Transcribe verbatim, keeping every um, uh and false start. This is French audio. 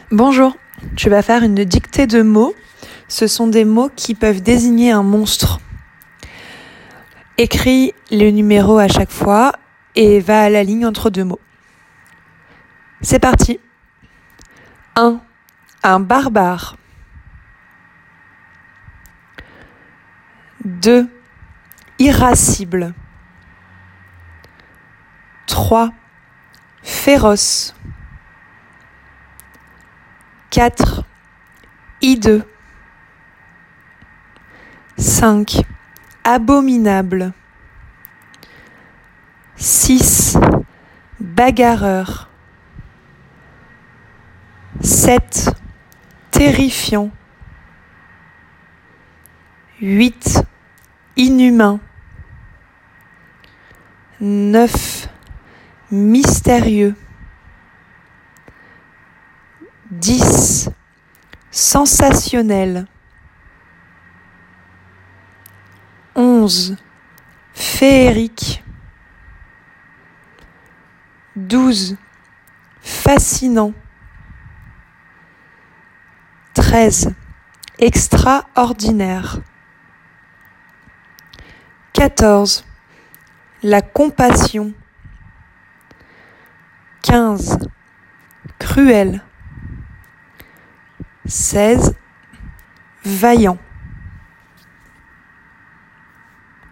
Bonjour, tu vas faire une dictée de mots. Ce sont des mots qui peuvent désigner un monstre. Écris le numéro à chaque fois et va à la ligne entre deux mots. C'est parti. un. Un barbare. deux. Irascible. trois. Féroce. quatre. Hideux. cinq. Abominable. six. Bagarreur. sept. Terrifiant. huit. Inhumain. neuf. Mystérieux. dix. Sensationnel. onze. Féerique. douze. Fascinant. treize. Extraordinaire. quatorze. La compassion. quinze. Cruel. seize. Vaillant.